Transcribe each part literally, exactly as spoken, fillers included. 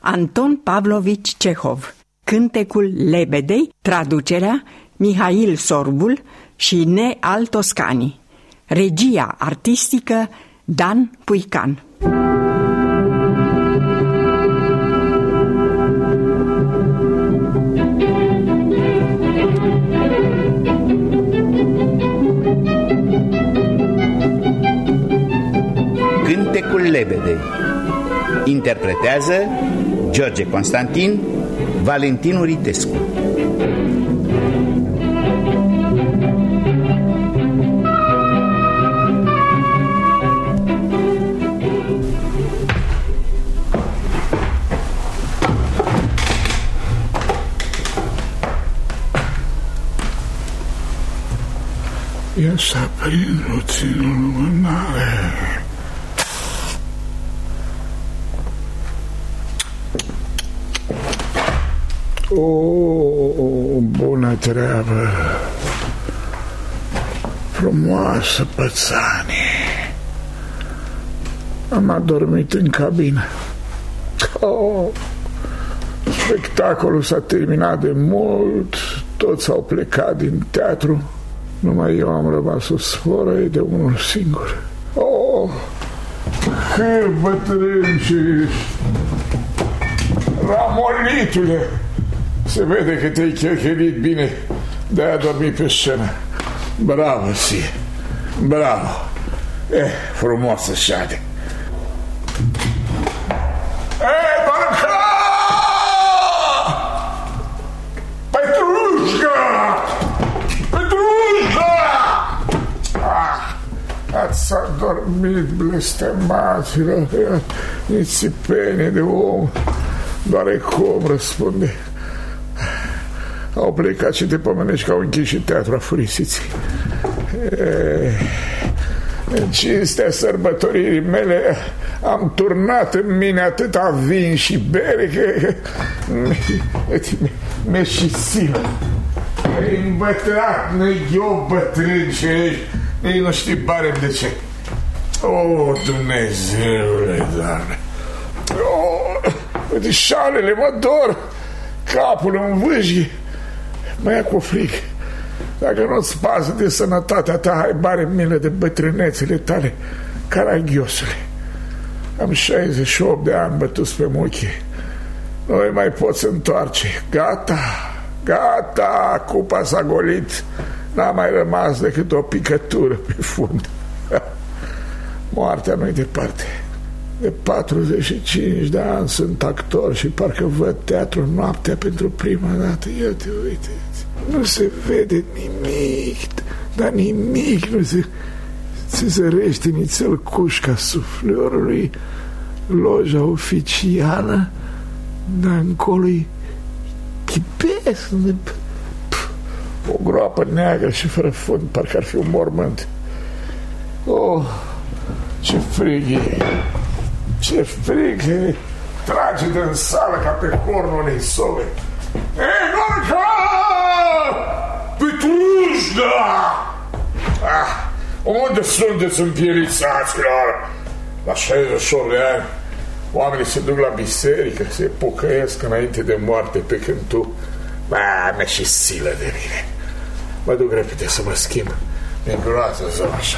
Anton Pavlovici Cehov. Cântecul Lebedei, traducerea Mihail Sorbul și Neal Toscani. Regia artistică Dan Puican. Cântecul Lebedei. Interpretează George Constantin, Valentin Uritescu. Ia să aprind puțin lumânare. O, bună treabă. Frumoasă pățanie. Am adormit în cabină. Oh, spectacolul s-a terminat de mult. Toți au plecat din teatru. Numai eu am rămas o sforă de unul singur. Oh, ce bătrân și ramolitule. Se vede că te-ai chelchelit bine. De-aia dormi pe scenă. Bravo, ție. Bravo. Eh, frumoasă șade. Eh, Barca! Petrușca! Petrușca! Ah, ați adormit, blestemaților. Nici țipenie de om. Doar cum răspunde. Au plecat și te pomenești că au închis și teatru afurisiții. În cinstea sărbătoririi mele am turnat în mine atâta vin și bere că mi-e și silă. E îmbătrat, nu-i eu bătrân și ei nu știi barem de ce. O, Dumnezeule, Doamne! O, uite, șalele mă dor, capul în vâjghi. Mă ia cu fric. Dacă nu-ți pasă de sănătatea ta, hai bare milă de bătrânețele tale, caragiosule. Am șaizeci și opt de ani bătuți pe muchie. Nu mai poți întoarce. Gata, gata, cupa s-a golit. N-a mai rămas decât o picătură pe fund. Moartea nu-i departe. De patruzeci și cinci de ani sunt actor și parcă văd teatru noaptea pentru prima dată. Iată, uite, nu se vede nimic, dar nimic nu se... Se zărește nițel cușca suflorului, loja oficială, dar încolo-i chipesc, o groapă neagră și fără fund, parcă ar fi un mormânt. Oh, ce frig e! Ce frig e! Trage din sală ca pe cornul unei sove. Ei, Gorca! Petrușca! Ah, unde sunteți împierițaților? La șaizeci și opt de ani oamenii se duc la biserică, se pocăiesc înainte de moarte, pe când tu... Bă, mi-e și silă de mine. Mă duc repede să mă schimb. Mi-e groază zău așa.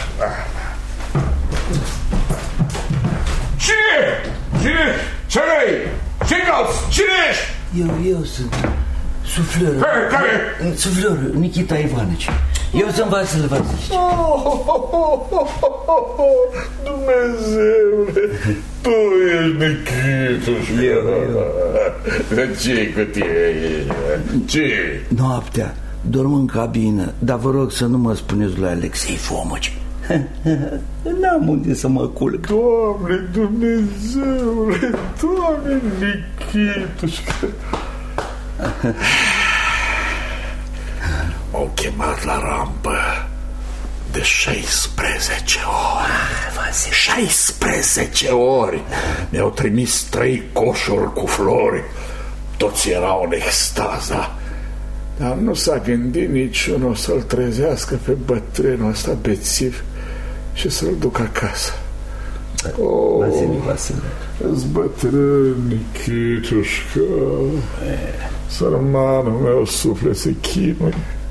Cine? Cine? Ce vrei? Ce cauți? Cine ești? Eu, eu sunt suflorul. Care? Care? Suflorul, Nikita Ivanici. Eu sunt Vasile Vasilici. Oh, oh, oh, oh, oh, oh, Dumnezeule, tu ești Nikituș. Eu, eu. De ce cu tine? Ce? Noaptea, dorm în cabină, dar vă rog să nu mă spuneți lui Alexei Fomoci. N-am unde să mă culc. Doamne, Dumnezeule, Doamne, Nikituș. M-au chemat la rampă de șaisprezece ori. șaisprezece ori. Mi-au trimis trei coșuri cu flori. Toți erau în extaza. Dar nu s-a gândit niciunul să-l trezească pe bătrânul ăsta bețiv și să-l duc acasă. Oh, Vasile, Vasile. Îți bătrân, Nichitușca. Sărmanul meu suflet se chinuie.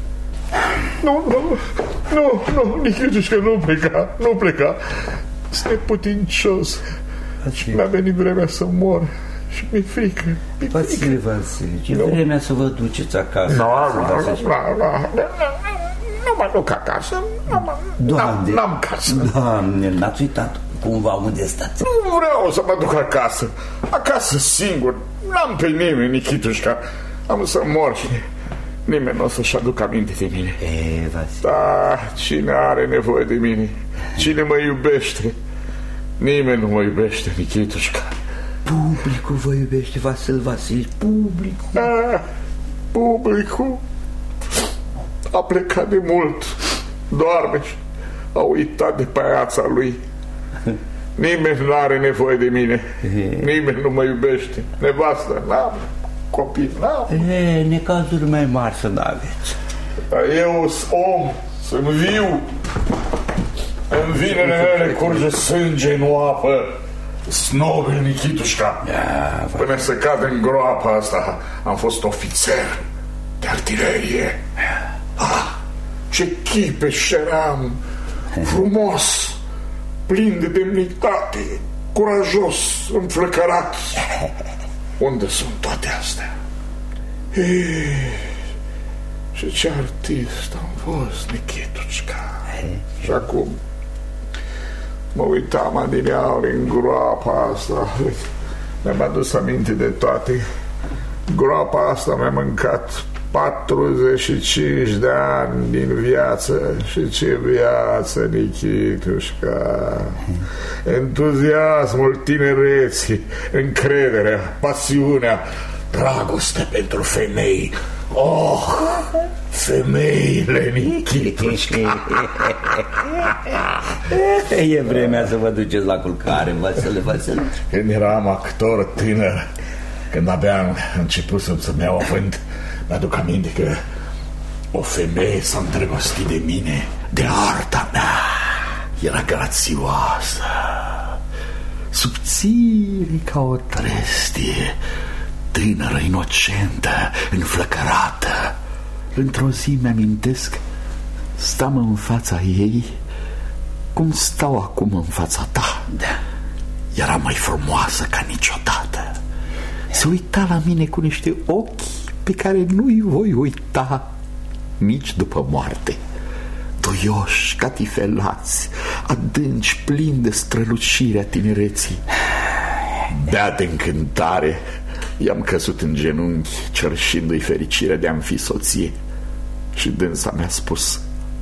Nu, nu, nu, nu, Nichitușca, nu pleca, nu pleca. Sunt neputincios. Și mi-a venit vremea să mor. Și mi-e frică, mi-e Vasile, Vasile, e vremea să vă duceți acasă. Nu, nu, nu, nu mă duc acasă. N-am casă. Doamne, n-ați uitat cumva unde stați? Nu vreau să mă duc acasă. Acasă singur. N-am pe nimeni, Nichitușca. Am să mor și nimeni nu o să-și aduc aminte de mine. E, Vasile. Da, cine are nevoie de mine? Cine mă iubește? Nimeni nu mă iubește, Nichitușca. Publicul vă iubește, Vasile, Vasile, publicul. Da, publicul a plecat de mult. Doarme și a uitat de paiața lui. Nimeni nu are nevoie de mine. Nimeni nu mă iubește. Nevastă n-am, copii n-am. E, necazuri mai mari să n-aveți. Dar eu sunt om, sunt viu. În vinele mele curge sânge, nu apă. Snobil, Nichitușca. Până să cad în groapa asta am fost ofițer de artilerie. Ah, ce chipeș eram. Frumos, plin de demnitate, curajos, înflăcărat. Unde sunt toate astea? Ei, și ce artist am fost, Nichitușca. Și acum mă uitam adineauri în groapa asta. Mi-am adus aminte de toate. Groapa asta mi-a mâncat patruzeci și cinci de ani din viață. Și ce viață, Nichitușca. Entuziasmul tinereții, încrederea, pasiunea, dragostea pentru femei. Oh, femeile, Nichitușca. E vremea să vă duceți la culcare, Vasile, Vasile. Când eram actor tânăr, când abia am început să-mi iau avânt, mi-aduc aminte că o femeie s-a îndrăgostit de mine, de arta mea. Era grațioasă, subțire ca o trestie, tânără, inocentă, înflăcărată. Într-o zi mi-amintesc, stam în fața ei cum stau acum în fața ta. Da. Era mai frumoasă ca niciodată. Se uita la mine cu niște ochi pe care nu-i voi uita nici după moarte. Duioși, catifelați, adânci, plini de strălucirea tinereții. Beat de încântare, i-am căzut în genunchi, cerșindu-i fericirea de a-mi fi soție. Și dânsa mi-a spus: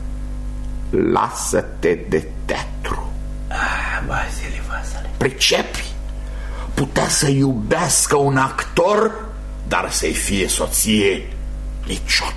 lasă-te de teatru. Ah, Vasile, Vasile. Pricepi? Putea să iubească un actor, dar să-i fie soție niciodată.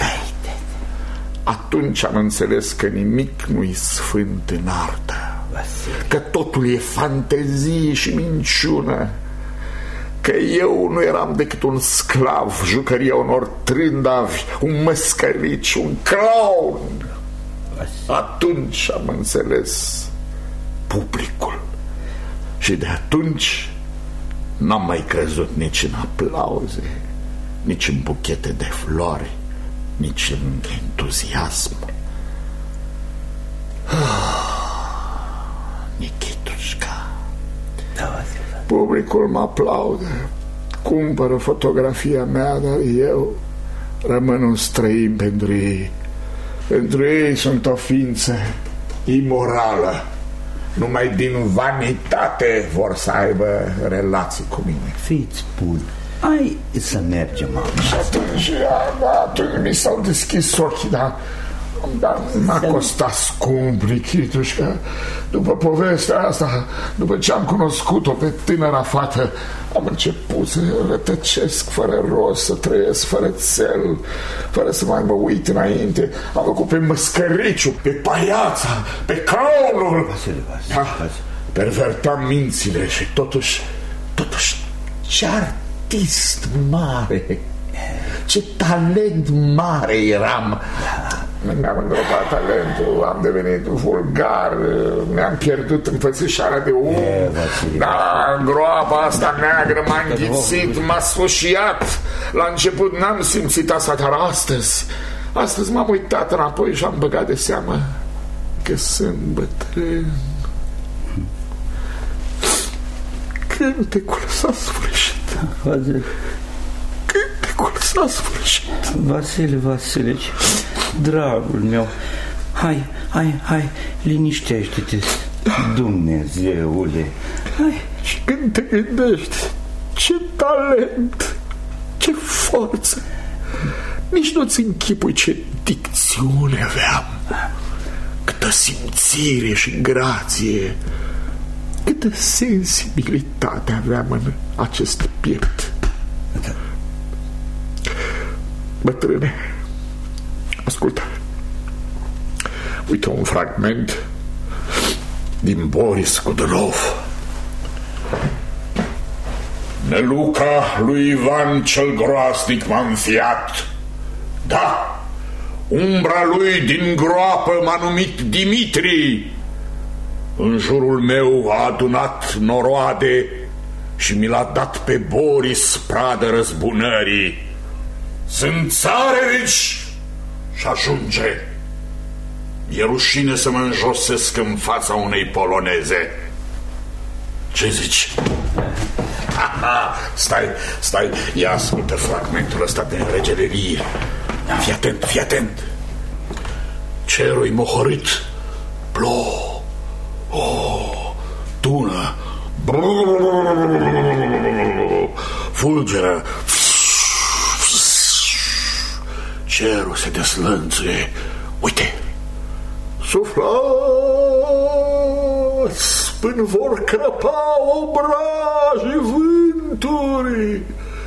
Atunci am înțeles că nimic nu-i sfânt în artă, Vasile. că totul e fantezie și minciună, că eu nu eram decât un sclav, jucăria unor trândavi, un măscărici, un clown. Vasile. Atunci am înțeles publicul. Și de atunci n-am mai crezut nici în aplauze, nici în buchete de flori, nici în entuziasm. Nichitușca. Da, Vasile. Publicul mă aplaudă, cumpără fotografia mea, dar eu rămân un străin pentru ei. Pentru ei sunt o ființă imorală. Numai din vanitate vor să aibă relații cu mine. Fiți bun, hai să mergem acum. Și atunci, atunci mi s-au deschis ochii, dar, dar m-a costat scump, Nichitușca. După povestea asta, după ce am cunoscut-o pe tânăra fată, am început să rătăcesc fără rost, să trăiesc fără țel, fără să mai mă uit înainte. Am făcut pe măscăriciu, pe paiața, pe clownul. Vasile, Vasile, Da, Vasile. pervertam mințile și totuși, totuși, ce artist mare, ce talent mare eram. Mi-am îndropat talentul, am devenit vulgar, mi-am pierdut înfățișarea de om. Da, groapa asta neagră m-a înghițit, m-a sfâșiat. La început n-am simțit asta, dar astăzi Astăzi m-am uitat înapoi și am băgat de seamă că sunt bătrân. Cântecul s-a sfârșit. Cântecul s-a sfârșit. Vasile Vasilici, dragul meu, hai, hai, hai, liniștește-te, Dumnezeule. Hai. Și când te gândești ce talent, ce forță, nici nu-ți închipui ce dicțiune aveam, câtă simțire și grație, câtă sensibilitate aveam în acest piept. Bătrâne, ascultă, uite un fragment din Boris Godunov. Neluca lui Ivan cel groasnic m-a înfiat. Da, umbra lui din groapă m-a numit Dimitri. În jurul meu a adunat noroade și mi l-a dat pe Boris pradă răzbunării. Sunt țarevici și ajunge. E rușine să mă înjosesc în fața unei poloneze. Ce zici? Aha, stai, stai, ia ascultă fragmentul ăsta din Regele Lir. Fii atent, fii atent. Cerul-i mohorât, plouă, oh, tună, fulgeră, cerul se deslănțuie. Uite, suflați până vor crăpa obrajii vânturi.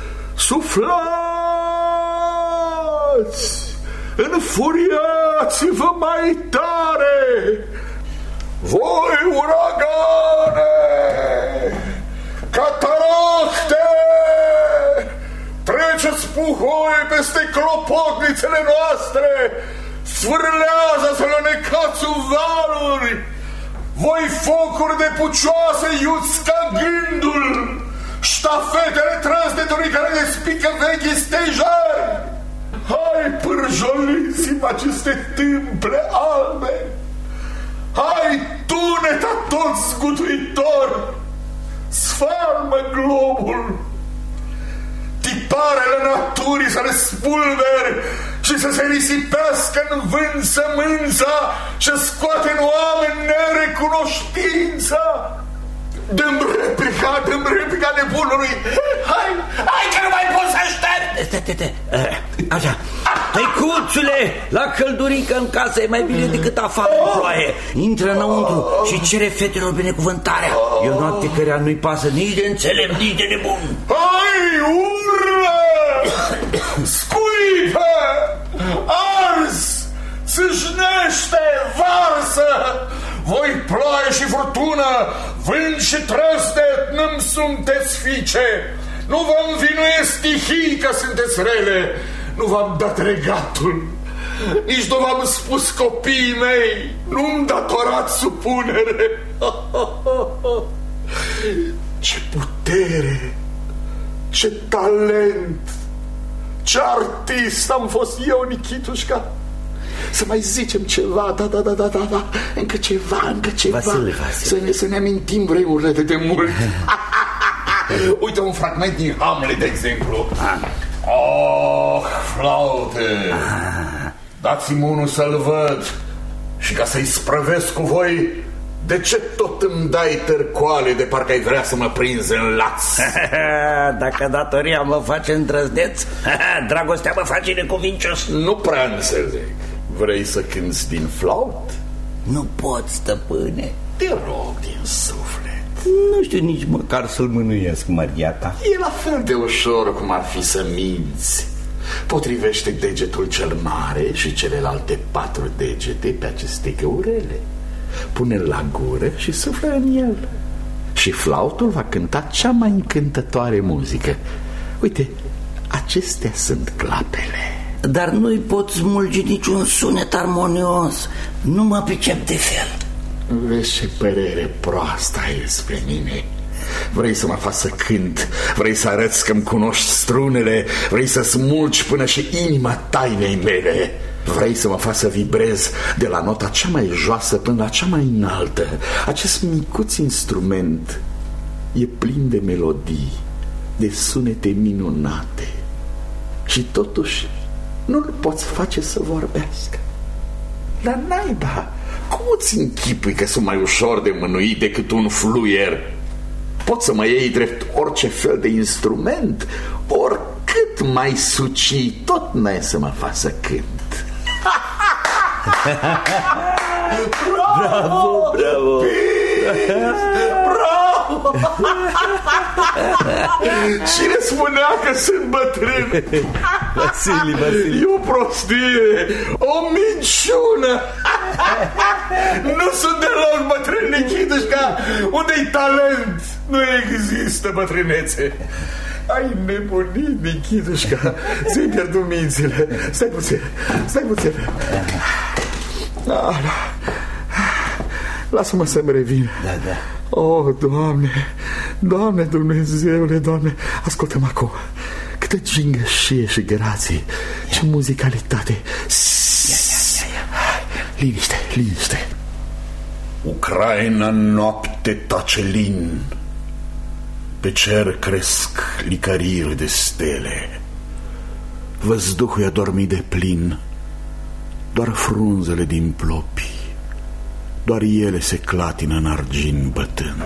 Suflați, înfuriați-vă mai tare, voi uragane, cataracte, treceți puhoi peste clopotnițele noastre, sfârlează să le necați valuri, voi focuri de pucioase iuți ca gândul, ștafetele trăsnetului care despică vechi stejari. Hai, pârjoliți-mi aceste tâmple albe, hai, tuneta tot zguduitor, sfarmă globul, tiparele naturii să le spulberi și să se risipească în vânt sămânța și scoate în oameni nerecunoștința. Dă-mi replica, dă-mi replica nebunului. Hai, hai că nu mai pot să aștept. Stai, stai, stai. Așa, tăicuțule, la căldurică în casă e mai bine decât afară în ploaie. Intră înăuntru și cere fetelor binecuvântarea. E o noapte cărea nu-i pasă nici de înțelept, nici de nebun. Hai, urlă, scuipă, ars, țâșnește, varsă. Voi ploaie și furtună, vânt și trăsnet, nu-mi sunteți fiice. Nu vă învinuie stihii că sunteți rele. Nu v-am dat regatul, nici nu v-am spus copiii mei. Nu-mi datorați supunere. Ce putere, ce talent, ce artist am fost eu, Nichitușca. Să mai zicem ceva, da, da, da, da, da, da. Încă ceva, încă ceva. Vasile, Vasile. Să ne, să ne amintim vremurile de demult. Uite un fragment din Hamlet, de exemplu. Oh, flaute, dați-mi unul să-l văd. Și ca să-i sprăvesc cu voi, de ce tot îmi dai târcoale de parcă ai vrea să mă prinzi în laț? Dacă datoria mă face îndrăzneț, dragostea mă face necuvincios. Nu prea înțeleg. Vrei să cânți din flaut? Nu pot, stăpâne. Te rog din suflet. Nu știu nici măcar să-l mânuiesc, Maria ta. E la fel de ușor cum ar fi să minți. Potrivește degetul cel mare și celelalte patru degete pe aceste găurele. Pune-l la gură și suflă în el. Și flautul va cânta cea mai încântătoare muzică. Uite, acestea sunt clapele. dar nu-i pot smulge niciun sunet armonios. Nu mă pricep de fel. Vezi ce părere proastă ai despre mine. Vrei să mă faci să cânt, vrei să arăți că-mi cunoști strunele, vrei să smulgi până și inima tainei mele. Vrei să mă faci să vibrez de la nota cea mai joasă până la cea mai înaltă. Acest micuț instrument e plin de melodii, de sunete minunate, și totuși nu-l poți face să vorbească. La naiba, cum îți închipui că sunt mai ușor de mânuit decât un fluier? Poți să mă iei drept orice fel de instrument, oricât mai suci, tot n-ai să mă faci să cânt. Bravo, bravo, bravo! Cine spunea că sunt bătrân? Vasili, Vasili. E o prostie, o minciună. Nu sunt deloc bătrân, Nichitușca. Unde-i talent? Nu există bătrânețe. Ai nebunit, Nichitușca. Ți-ai pierdut mințile. Stai puțin, stai puțin. Ah, lasă-mă să-mi revin. Da, da. Oh, Doamne, Doamne, Dumnezeule, Doamne, ascultă-mă acum. Câtă gingășie și grație, ce muzicalitate. Ia, ia, ia, ia. Liniște, liniște. Ucraina în noapte tace lin, pe cer cresc licăriri de stele, văzduhul e adormit de plin, doar frunzele din plopi, doar ele se clatină în argint bătând.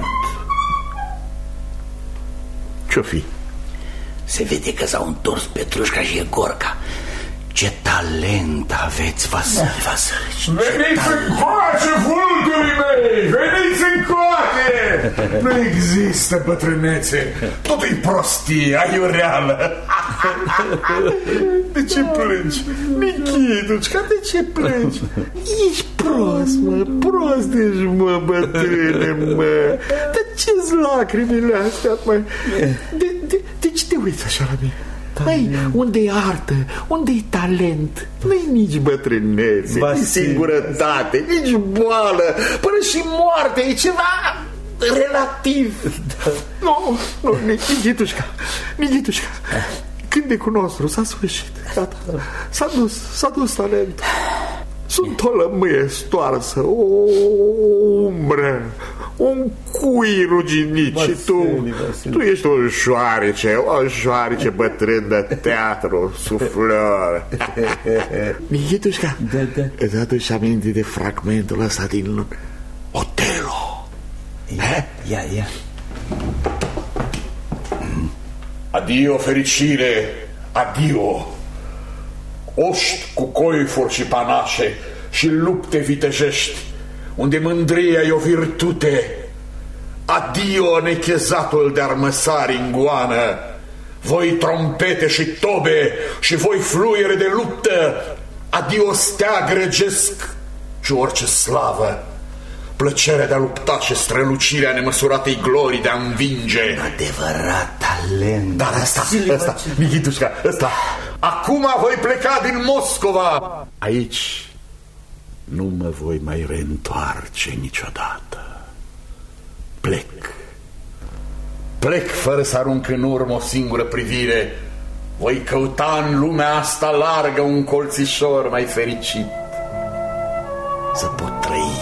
Ce-o fi? Se vede că s-au întors Petrușca și Egorca. Ce talent aveți, Vasili, Vasili. Veniți încoace, vulturii mei! Veniți încoace! Nu există bătrânețe, totul-i prostie, aiureală. De ce plângi? Nichitușca, de ce plângi? Ești prost, mă, prost ești, mă, bătrâne, mă. De ce-s lacrimile astea, mă? De, de, de ce te uiți așa la mine? Păi, unde-i artă, unde-i talent? Nu-i nici bătrânețe, nici singurătate, nici boală, până și moarte, e ceva relativ. Da. Nu, nu, Nichitușca, Nichitușca, cântecul nostru s-a sfârșit, gata, s-a dus, s-a dus talentul. Sunt o lămâie stoarsă, o umbră, un cui ruginit. Vasili, și tu, Vasili. Tu ești o șoarece, o șoarece bătrân de teatru, suflor. Nichitușca, da, da. Îți aduci aminte de fragmentul ăsta din Otelo? Ia, ia, ia. Adio, fericire, adio. Oști cu coifuri și panașe și lupte vitejești, unde mândria e o virtute. Adio, nechezatul de armăsari în goană, voi trompete și tobe și voi fluiere de luptă. Adio, steag regesc și orice slavă, plăcerea de a lupta și strălucirea nemăsuratei glorii de a învinge. Adevărat talent. Dar ăsta, ăsta, Nichitușca, ăsta. Acum voi pleca din Moscova. Aici nu mă voi mai reîntoarce niciodată. Plec. Plec fără să arunc în urmă o singură privire. Voi căuta în lumea asta largă un colțișor mai fericit, să pot trăi.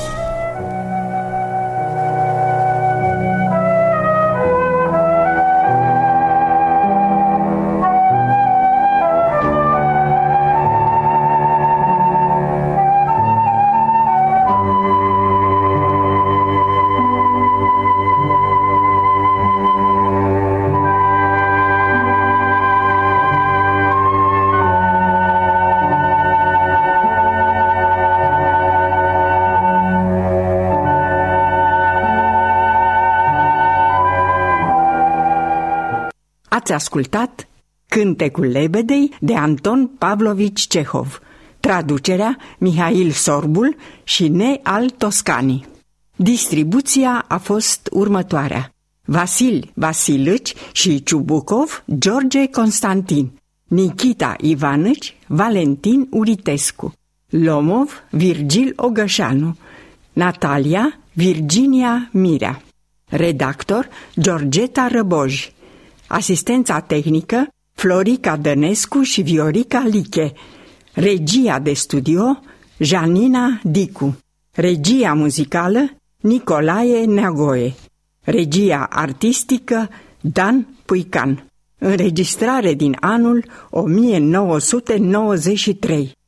Ați ascultat Cântecul Lebedei de Anton Pavlovici Cehov, traducerea Mihail Sorbul și Neal Toscani. Distribuția a fost următoarea: Vasil Vasilici și Ciubucov George Constantin, Nikita Ivanici, Valentin Uritescu. Lomov, Virgil Ogășanu. Natalia, Virginia Mirea. Redactor, Georgeta Răboj. Asistența tehnică, Florica Dănescu și Viorica Liche. Regia de studio, Janina Dicu. Regia muzicală, Nicolae Neagoe. Regia artistică, Dan Puican. Înregistrare din anul o mie nouă sute nouăzeci și trei.